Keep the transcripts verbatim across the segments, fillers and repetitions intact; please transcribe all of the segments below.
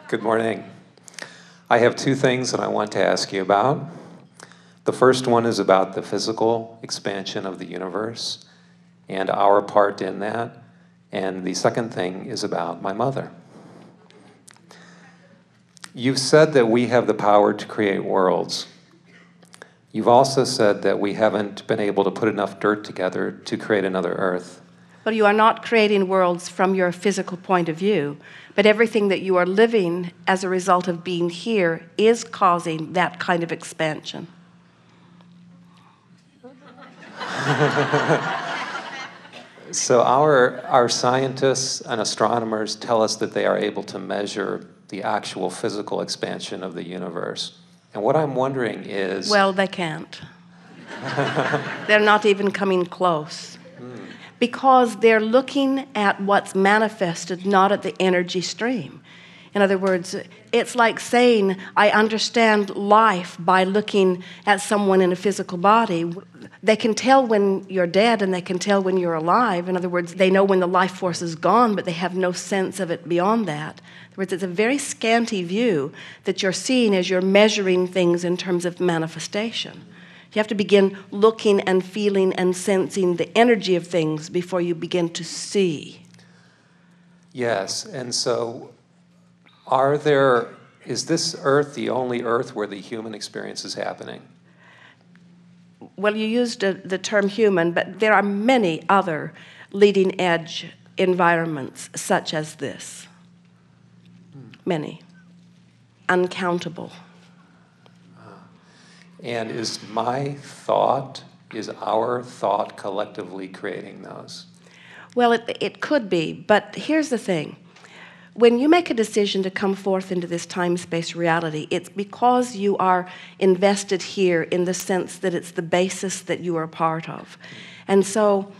Good morning. I have two things that I want to ask you about. The first one is about the physical expansion of the universe and our part in that. And the second thing is about my mother. You've said that we have the power to create worlds. You've also said that we haven't been able to put enough dirt together to create another Earth. Well, you are not creating worlds from your physical point of view, but everything that you are living as a result of being here is causing that kind of expansion. So our, our scientists and astronomers tell us that they are able to measure the actual physical expansion of the universe. And what I'm wondering is... Well, they can't. They're not even coming close. Hmm. Because they're looking at what's manifested, not at the energy stream. In other words, it's like saying, I understand life by looking at someone in a physical body. They can tell when you're dead and they can tell when you're alive. In other words, they know when the life force is gone, but they have no sense of it beyond that. In other words, it's a very scanty view that you're seeing as you're measuring things in terms of manifestation. You have to begin looking and feeling and sensing the energy of things before you begin to see. Yes, and so are there, is this Earth the only Earth where the human experience is happening? Well, you used a, the term human, but there are many other leading edge environments such as this. Hmm. Many. Uncountable. And is my thought, is our thought collectively creating those? Well, it, it could be, but here's the thing. When you make a decision to come forth into this time-space reality, it's because you are invested here in the sense that it's the basis that you are a part of. And so,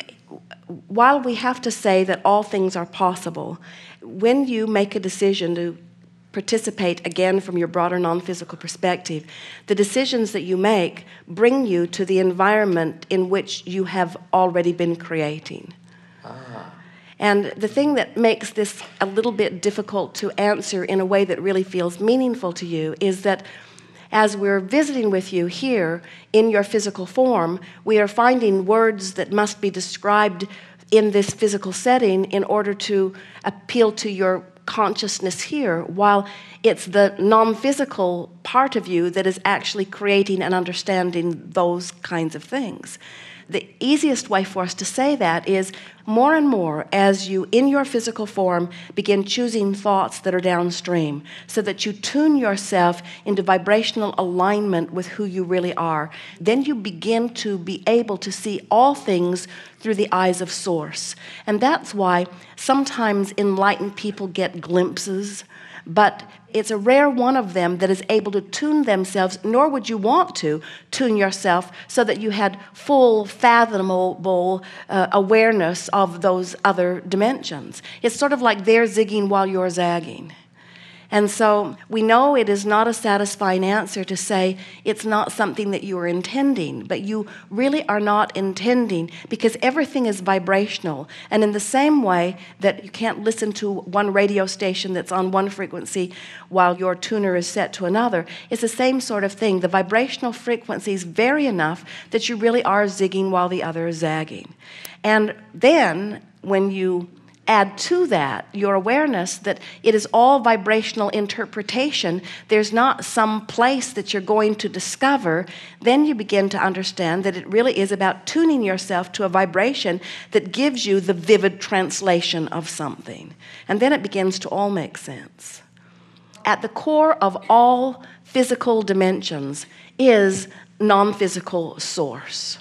while we have to say that all things are possible, when you make a decision to participate again from your broader non-physical perspective, the decisions that you make bring you to the environment in which you have already been creating. Ah. And the thing that makes this a little bit difficult to answer in a way that really feels meaningful to you is that as we're visiting with you here in your physical form, we are finding words that must be described in this physical setting in order to appeal to your consciousness here, while it's the non-physical part of you that is actually creating and understanding those kinds of things. The easiest way for us to say that is more and more as you, in your physical form, begin choosing thoughts that are downstream so that you tune yourself into vibrational alignment with who you really are. Then you begin to be able to see all things through the eyes of Source. And that's why sometimes enlightened people get glimpses, but it's a rare one of them that is able to tune themselves, nor would you want to tune yourself so that you had full, fathomable uh, awareness of those other dimensions. It's sort of like they're zigging while you're zagging. And so we know it is not a satisfying answer to say it's not something that you are intending, but you really are not intending because everything is vibrational. And in the same way that you can't listen to one radio station that's on one frequency while your tuner is set to another, it's the same sort of thing. The vibrational frequencies vary enough that you really are zigging while the other is zagging. And then when you add to that your awareness that it is all vibrational interpretation, there's not some place that you're going to discover, then you begin to understand that it really is about tuning yourself to a vibration that gives you the vivid translation of something. And then it begins to all make sense. At the core of all physical dimensions is non-physical Source.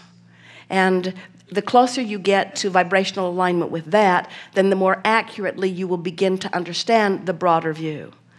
And the closer you get to vibrational alignment with that, then the more accurately you will begin to understand the broader view.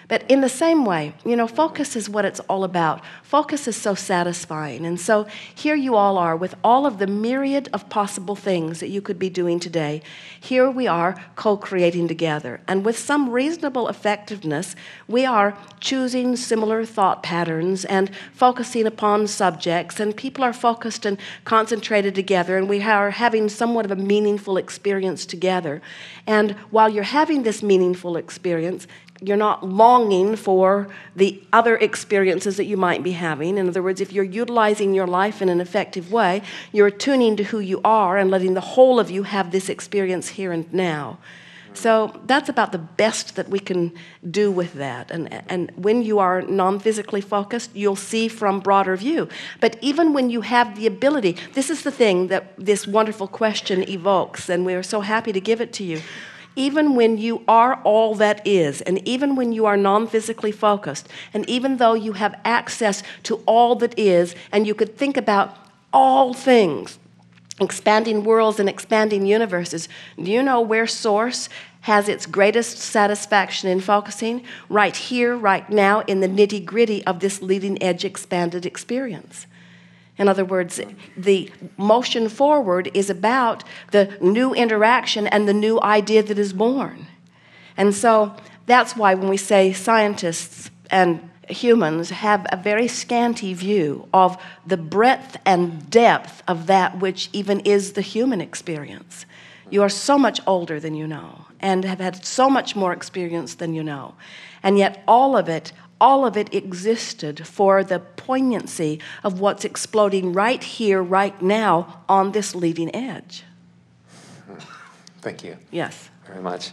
But in the same way, you know, focus is what it's all about. Focus is so satisfying. And so here you all are with all of the myriad of possible things that you could be doing today. Here we are co-creating together. And with some reasonable effectiveness, we are choosing similar thought patterns and focusing upon subjects. And people are focused and concentrated together. And we are having somewhat of a meaningful experience together. And while you're having this meaningful experience, you're not longing for the other experiences that you might be having. In other words, if you're utilizing your life in an effective way, you're attuning to who you are and letting the whole of you have this experience here and now. So that's about the best that we can do with that. And, and when you are non-physically focused, you'll see from broader view. But even when you have the ability, this is the thing that this wonderful question evokes, and we are so happy to give it to you. Even when you are all that is, and even when you are non-physically focused, and even though you have access to all that is, and you could think about all things, expanding worlds and expanding universes, do you know where Source has its greatest satisfaction in focusing? Right here, right now, in the nitty-gritty of this leading-edge expanded experience. In other words, the motion forward is about the new interaction and the new idea that is born. And so that's why when we say scientists and humans have a very scanty view of the breadth and depth of that which even is the human experience. You are so much older than you know, and have had so much more experience than you know. And yet all of it All of it existed for the poignancy of what's exploding right here, right now, on this leading edge. Thank you. Yes. Very much.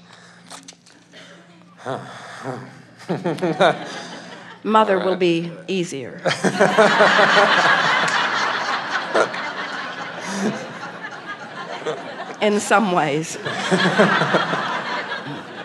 Mother right. will be easier. In some ways.